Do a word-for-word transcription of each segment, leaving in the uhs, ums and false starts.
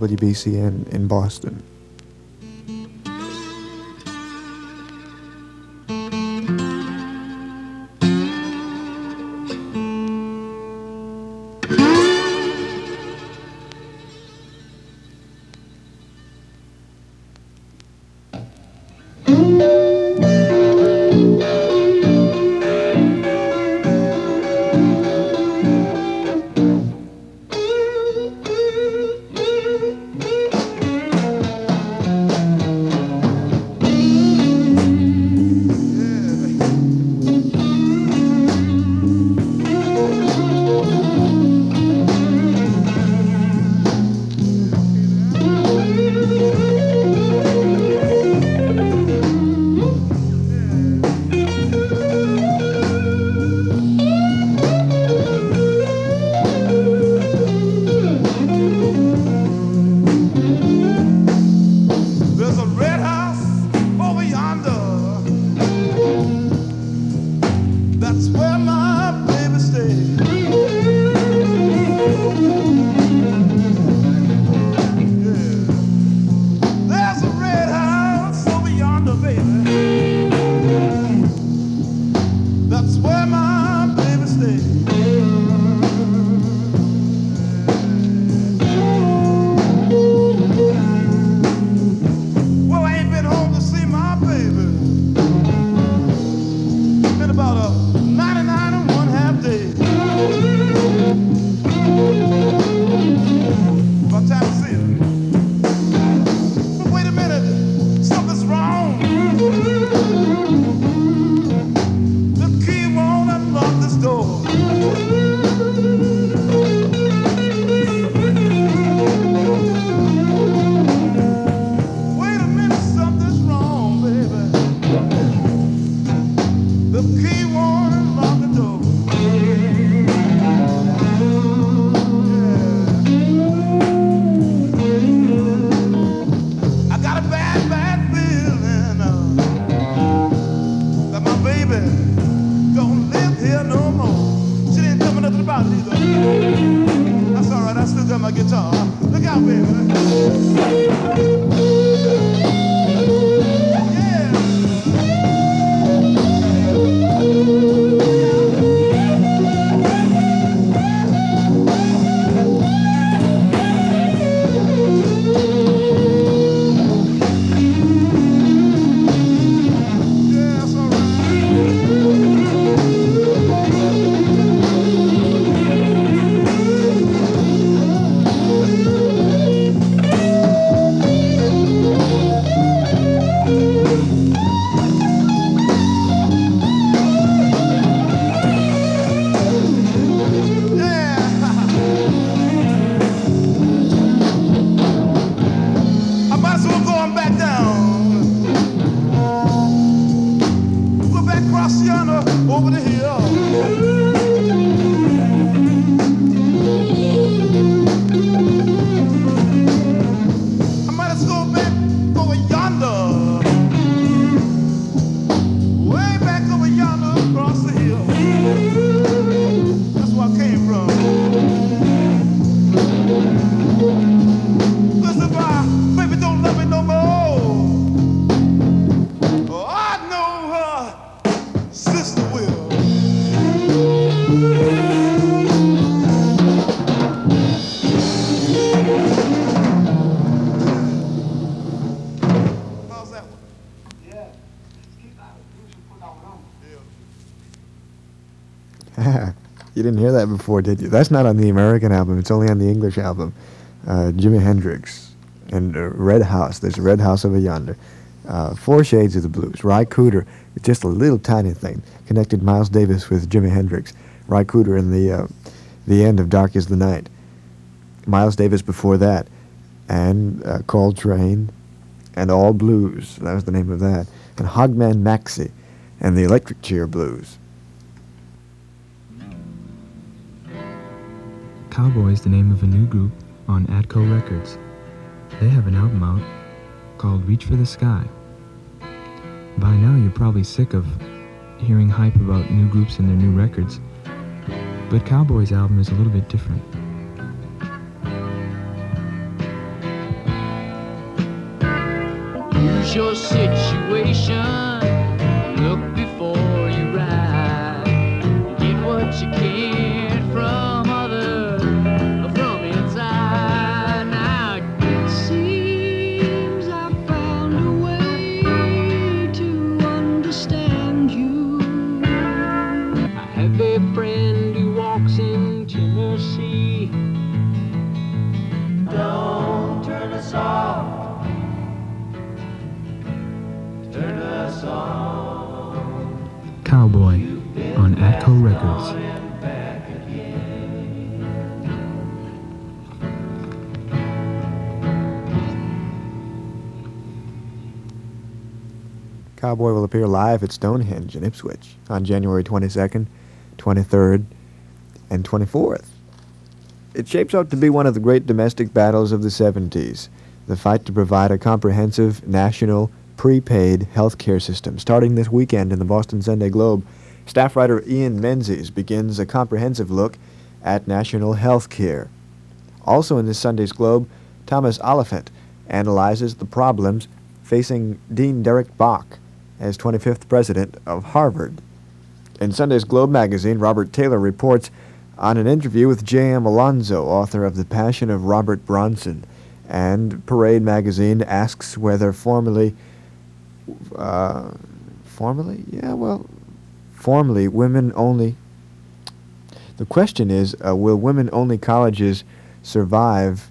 W B C N in Boston. You didn't hear that before, did you? That's not on the American album. It's only on the English album. Uh, Jimi Hendrix and uh, Red House. There's a Red House Over Yonder. Uh, Four Shades of the Blues. Ry Cooder, just a little tiny thing, connected Miles Davis with Jimi Hendrix. Ry Cooder in the uh, the end of Dark is the Night. Miles Davis before that. And uh, Coltrane and All Blues. That was the name of that. And Hogman Maxey and the Electric Chair Blues. Cowboy is the name of a new group on Atco Records. They have an album out called Reach for the Sky. By now you're probably sick of hearing hype about new groups and their new records, but Cowboy's album is a little bit different. What's your situation? Look before you ride. Get what you can from others, from inside. Now it seems I found a way to understand you. I have a friend who walks in Tennessee. Don't turn us off. Turn us on. Cowboy on Atco Records. Cowboy will appear live at Stonehenge in Ipswich on January twenty-second, twenty-third, and twenty-fourth. It shapes up to be one of the great domestic battles of the seventies, the fight to provide a comprehensive national prepaid health care system. Starting this weekend in the Boston Sunday Globe, staff writer Ian Menzies begins a comprehensive look at national health care. Also in this Sunday's Globe, Thomas Oliphant analyzes the problems facing Dean Derek Bach as twenty-fifth president of Harvard. In Sunday's Globe magazine, Robert Taylor reports on an interview with J M Alonzo, author of The Passion of Robert Bronson. And Parade magazine asks whether formerly, uh, formerly? Yeah, well, formerly women only. The question is, uh, will women-only colleges survive?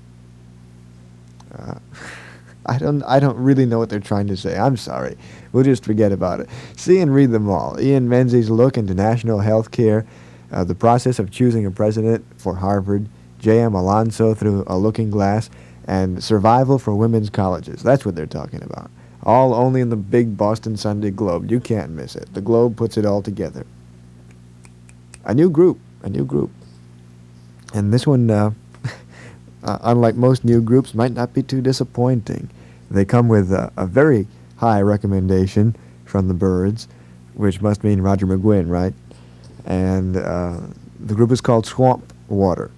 Uh, I don't I don't really know what they're trying to say. I'm sorry. We'll just forget about it. See and read them all. Ian Menzies' look into national health care, uh, the process of choosing a president for Harvard, J M Alonzo through a looking glass, and survival for women's colleges. That's what they're talking about. All only in the big Boston Sunday Globe. You can't miss it. The Globe puts it all together. A new group. A new group. And this one, uh, uh, unlike most new groups, might not be too disappointing. They come with a, a very high recommendation from the Byrds, which must mean Roger McGuinn, right? And uh, the group is called Swamp Water.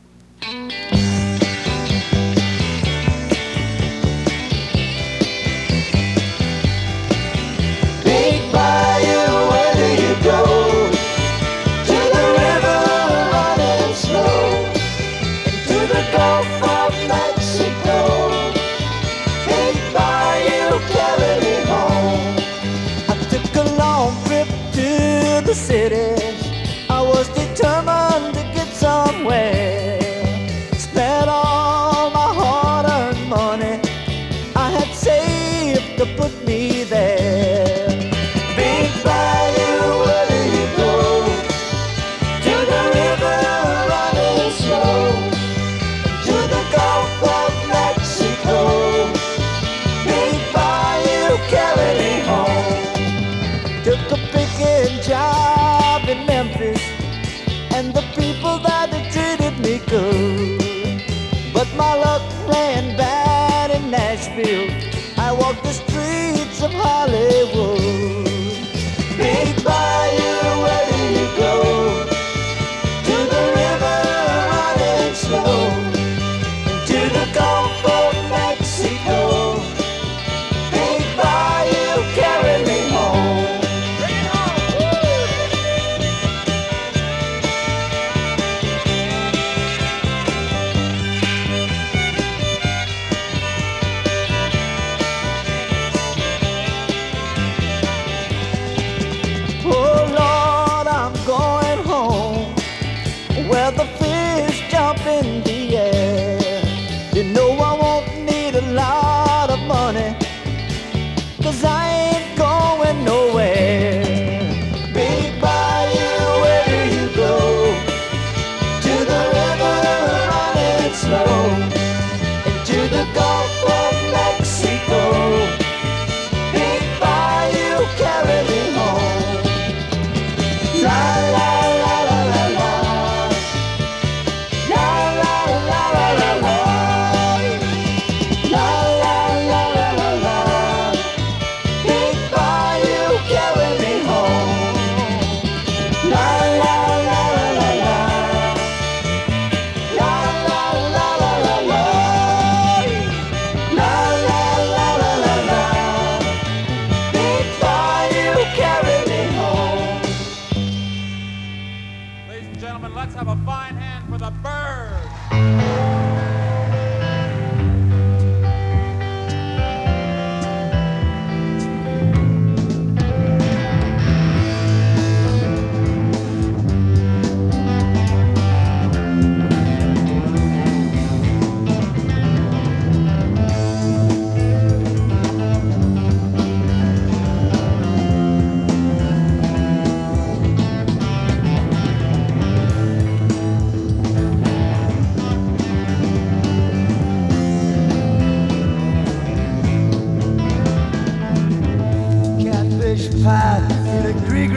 Big bayou, where do you go? To the river running slow, to the Gulf of Mexico. Big bayou, carry me home. I took a long trip to the city. I was determined to get somewhere. Spent all my hard-earned money I had saved to put me there. Big bayou, where do you go? To the river running slow, to the Gulf of Mexico. Big bayou, carry me home. Took a picking job in Memphis, and the people that had treated me good. But my luck ran bad in Nashville. I walked the streets of Hollywood. Big bayou, where do you go? To the river running slow, to the Gulf of Mexico. Big bayou, carry me home. Bring it home!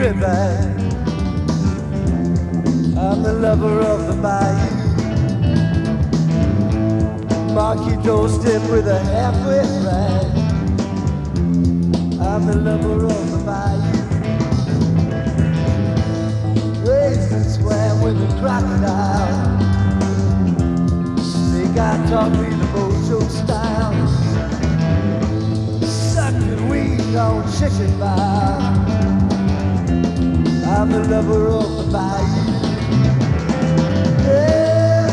river. I'm the lover of the bayou. Mark your doorstep with a halfway flag. I'm the lover of the bayou. Raised and swam with a crocodile. Snake eye taught me the mojo style. Sucking weed on chicken bar. I'm the lover of the bayou. Yeah.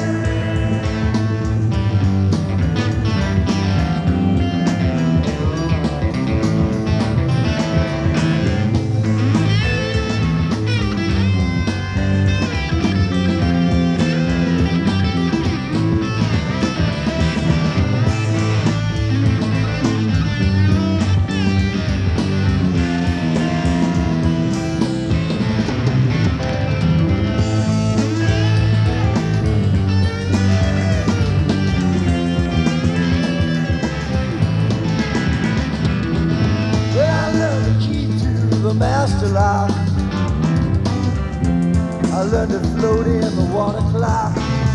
Master lock. I learned to float in the water clock.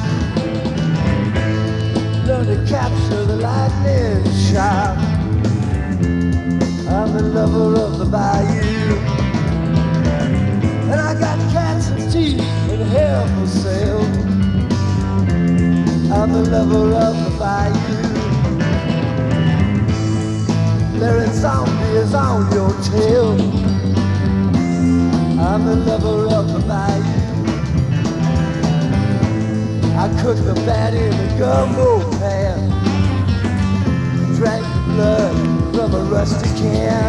Learned to capture the lightning shot. I'm the lover of the bayou. And I got cats and teeth and hair for sale. I'm the lover of the bayou. There is zombies on your tail. I'm the lover of the bayou. I cooked the bat in a gumbo pan. Drank the blood from a rusty can.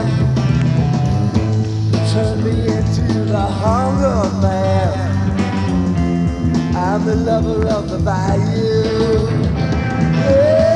Turned me into the hunger man. I'm the lover of the bayou. Yeah.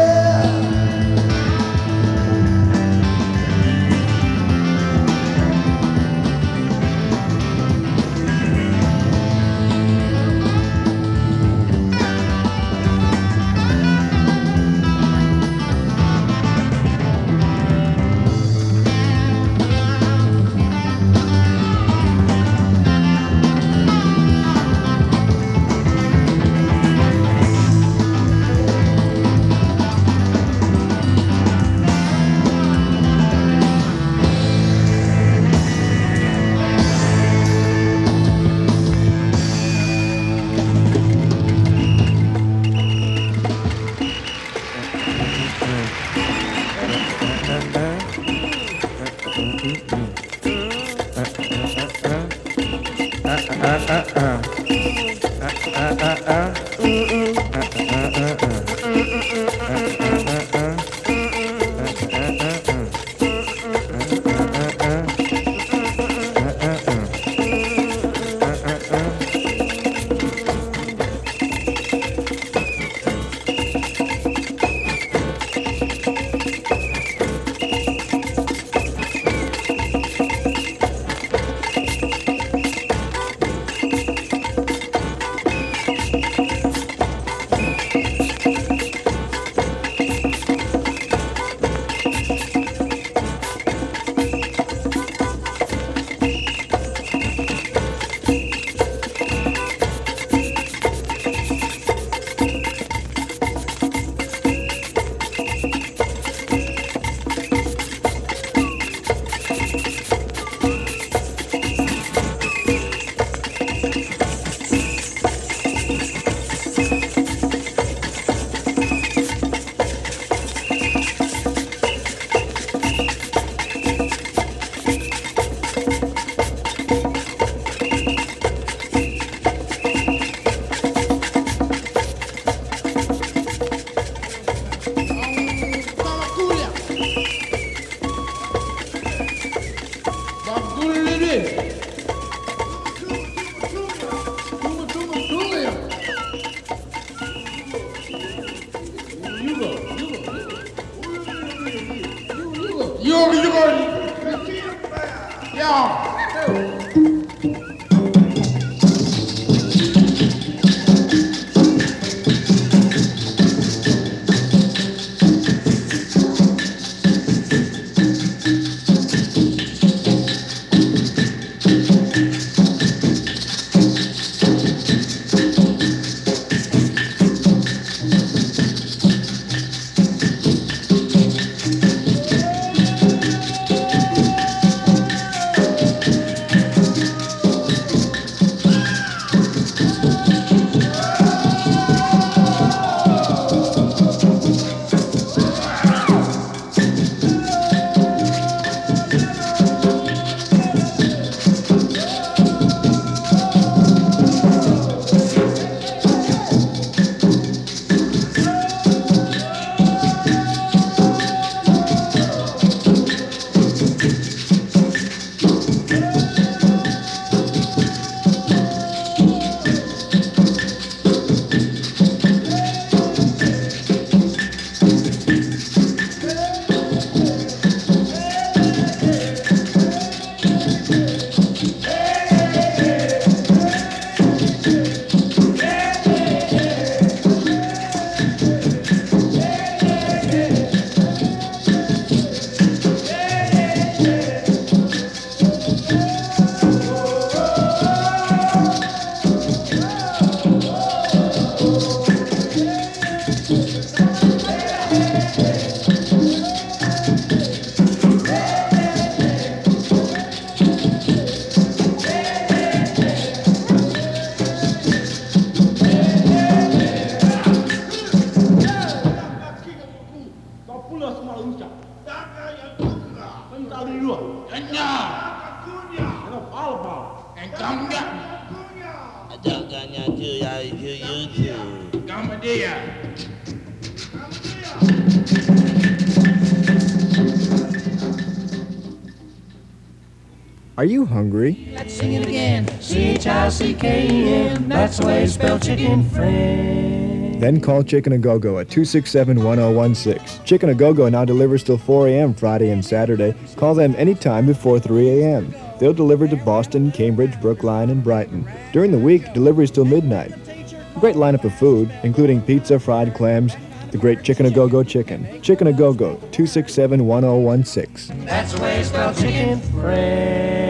Are you hungry? Let's sing it again. C H I C K E N. That's the way you spell chicken friend. Then call Chicken A Go-Go at two six seven, one oh one six. Chicken A Go-Go now delivers till four a.m. Friday and Saturday. Call them anytime before three a.m. They'll deliver to Boston, Cambridge, Brookline, and Brighton. During the week, deliveries till midnight. A great lineup of food, including pizza, fried clams, the great Chicken A Go-Go chicken. Chicken A Go-Go, two six seven, one oh one six. That's the way you spell chicken friend.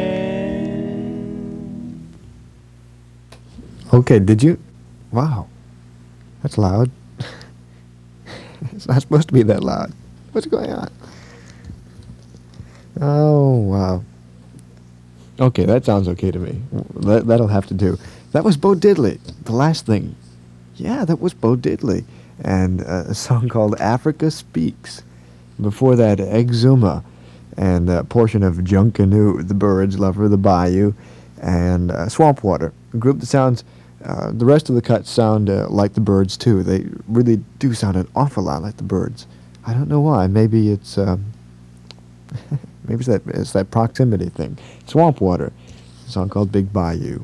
Okay, did you? Wow. That's loud. It's not supposed to be that loud. What's going on? Oh, wow. Okay, that sounds okay to me. That, that'll have to do. That was Bo Diddley, the last thing. Yeah, that was Bo Diddley. And uh, a song called Africa Speaks. Before that, Exuma, and a portion of Junkanoo, the Birds, Lover of the Bayou, and uh, Swamp Water, a group that sounds... Uh, the rest of the cuts sound uh, like the Birds, too. They really do sound an awful lot like the Birds. I don't know why. Maybe it's... Um, maybe it's that, it's that proximity thing. Swamp Water, a song called Big Bayou.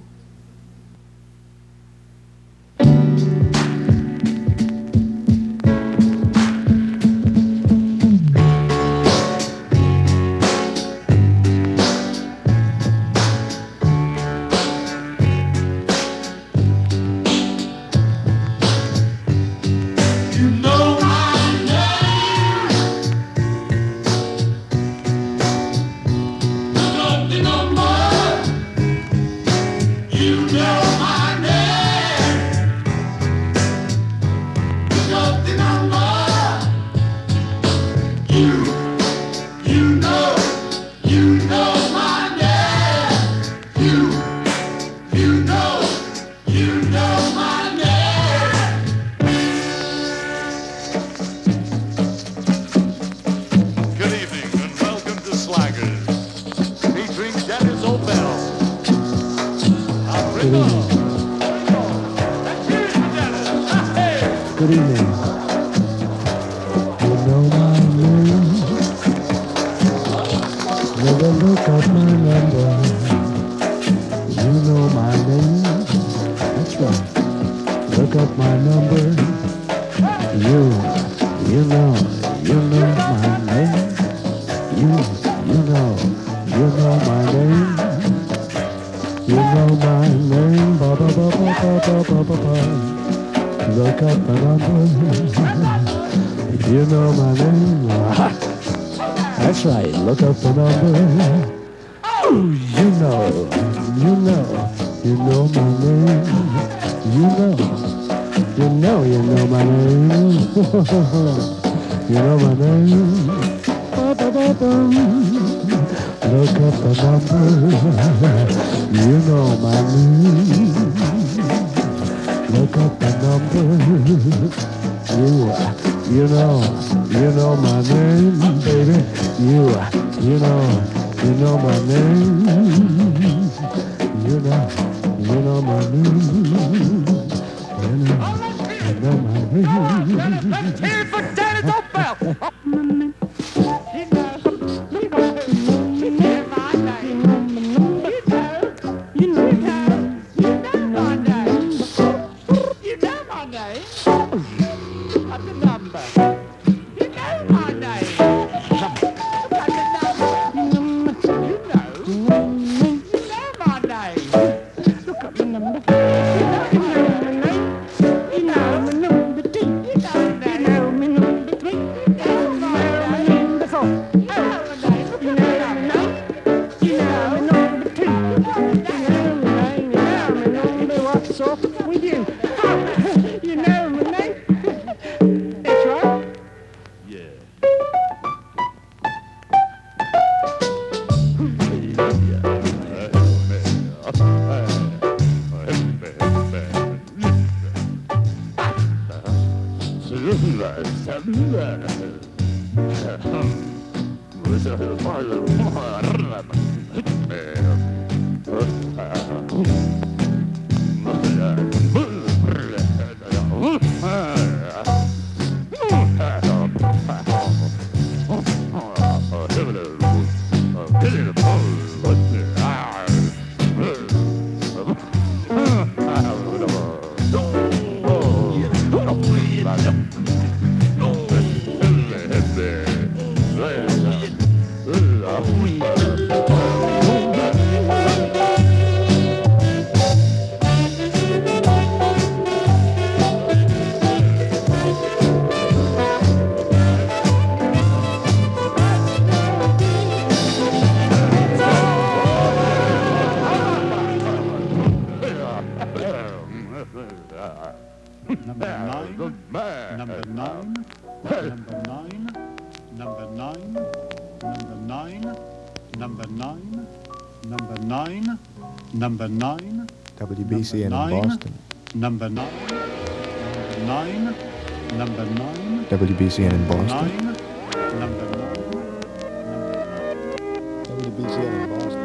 Good evening. You know my name. Never look up my number. You know my name. That's right. Look up my number. You, you know, you know my name. You, you know, you know my name. You know my name. Ba ba ba ba ba ba ba ba. Look up the number. You know my name. That's right. Look up the number. Oh, you know, you know, you know my name. You know, you know, you know my name. You know my name. Ba-ba-ba-bum. Look up the number. You know my name. Look up the number. You, you know, you know my name, baby. You, you know, you know my name. You know, you know my name. You know, you know my name. Let's hear it for Dennis O'Bell. Number nine, number nine, number nine, number nine, number nine, number nine, number nine, number nine, W B C N in nine, Boston. number nine, nine, number nine, W B C N in Boston. nine, number nine, W B C N in Boston.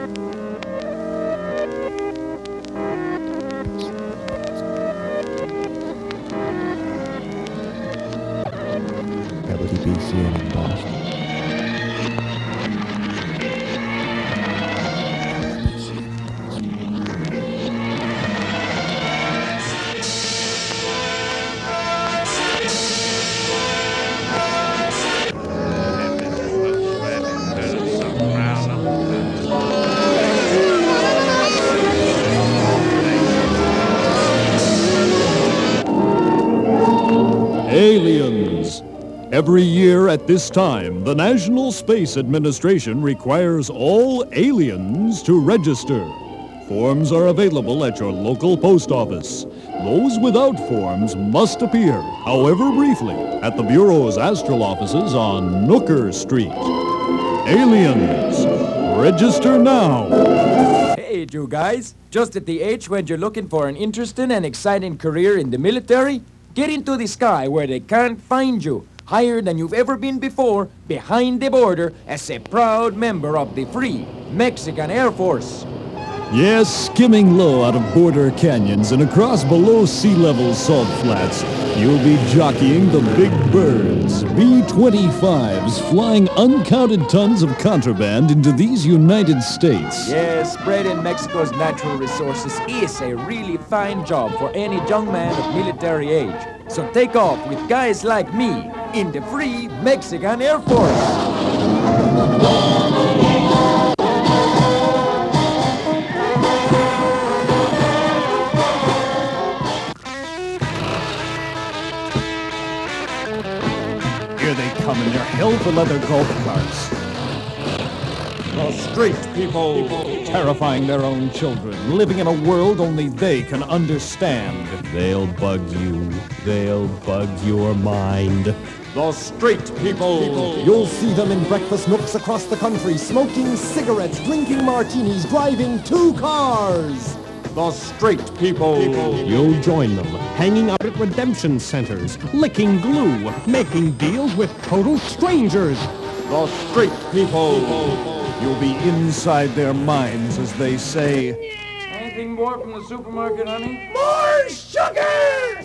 W B C N in Boston. Aliens. Every year at this time, the National Space Administration requires all aliens to register. Forms are available at your local post office. Those without forms must appear, however briefly, at the Bureau's astral offices on Nooker Street. Aliens, register now. Hey, you guys. Just at the age when you're looking for an interesting and exciting career in the military, get into the sky where they can't find you. Higher than you've ever been before, behind the border, as a proud member of the Free Mexican Air Force. Yes, skimming low out of border canyons and across below sea level salt flats, you'll be jockeying the big birds, B twenty-fives, flying uncounted tons of contraband into these United States. Yes, spreading Mexico's natural resources is a really fine job for any young man of military age. So take off with guys like me in the Free Mexican Air Force. Here they come in their hell-for-leather golf carts. The street people. Terrifying their own children, living in a world only they can understand. They'll bug you. They'll bug your mind. The street people. You'll see them in breakfast nooks across the country, smoking cigarettes, drinking martinis, driving two cars. The street people. You'll join them, hanging out at redemption centers, licking glue, making deals with total strangers. The street people. You'll be inside their minds as they say, Anything more from the supermarket, honey? More sugar!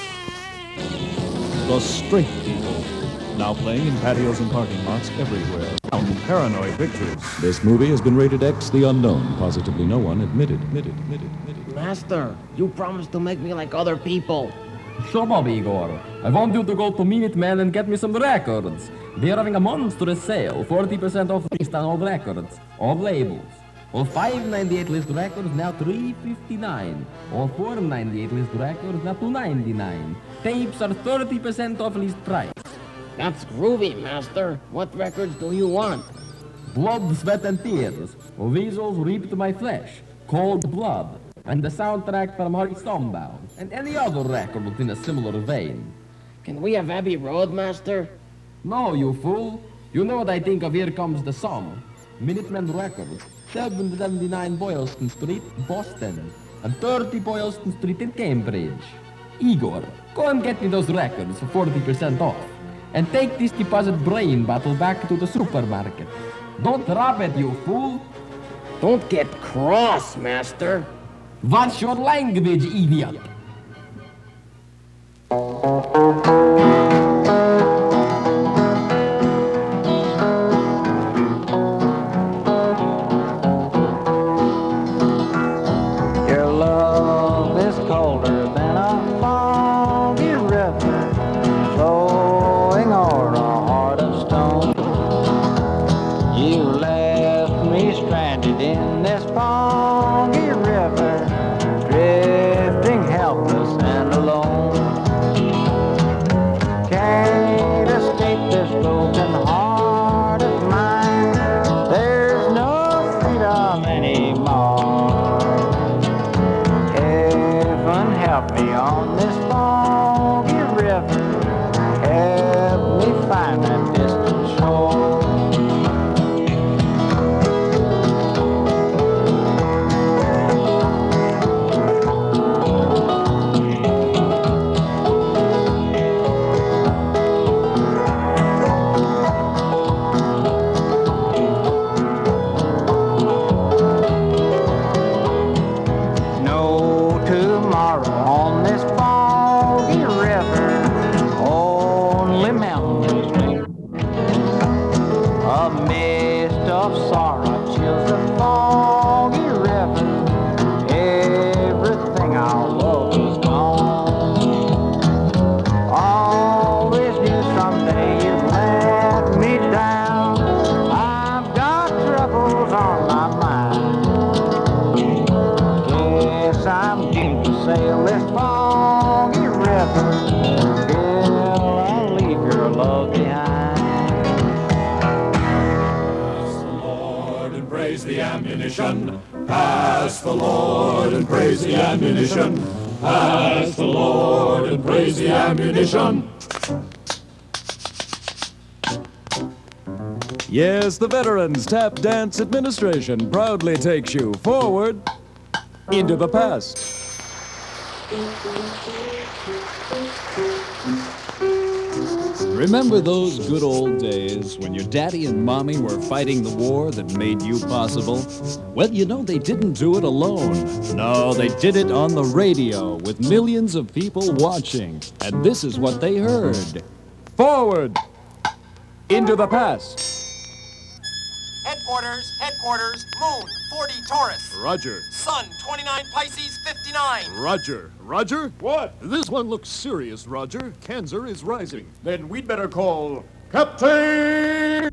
The Street People. Now playing in patios and parking lots everywhere. Out in Paranoid Pictures. This movie has been rated X the Unknown. Positively no one admitted, admitted, admitted, admitted. Master, you promised to make me like other people. Sure, Bobby Igor. I want you to go to Minuteman and get me some records. They're having a monstrous sale, forty percent off list on all records, all labels. All five ninety-eight list records now three fifty-nine. All four ninety-eight list records now two ninety-nine. Tapes are thirty percent off list price. That's groovy, Master. What records do you want? Blood, Sweat and Tears. Weasels Reaped My Flesh. Cold Blood. And the soundtrack from Harry Stormbound. And any other record in a similar vein. Can we have Abbey Road, Master? No, you fool. You know what I think of Here Comes the Sun. Minutemen Records. seven seventy-nine Boylston Street, Boston. And thirty Boylston Street in Cambridge. Igor, go and get me those records for forty percent off. and take this deposit brain bottle back to the supermarket. Don't drop it, you fool. Don't get cross, Master. What's your language, idiot? Your love is colder than a foggy river flowing o'er a heart of stone. You left me stranded in this foggy river, drifting helpless and alone. Can't escape this broken heart of mine. There's no freedom anymore. Heaven help me on this foggy river. Help me find that distant shore. No tomorrow on this foggy river, only memories linger. A mist of sorrow chills the foggy river. Everything I love is gone. Always knew someday you'd let me down. I've got troubles on my mind. Guess I'm doomed to sail this foggy river till I leave your love behind. Lord and praise the ammunition. Pass the Lord and praise the ammunition. Pass the Lord and praise the ammunition. Yes, the Veterans Tap Dance Administration proudly takes you forward into the past. Remember those good old days when your daddy and mommy were fighting the war that made you possible? Well, you know, they didn't do it alone. No, they did it on the radio with millions of people watching. And this is what they heard. Forward into the past. Headquarters, headquarters, Moon, forty Taurus. Roger. Sun, twenty-nine Pisces, fifty-nine. Roger. Roger? What? This one looks serious, Roger. Cancer is rising. Then we'd better call Captain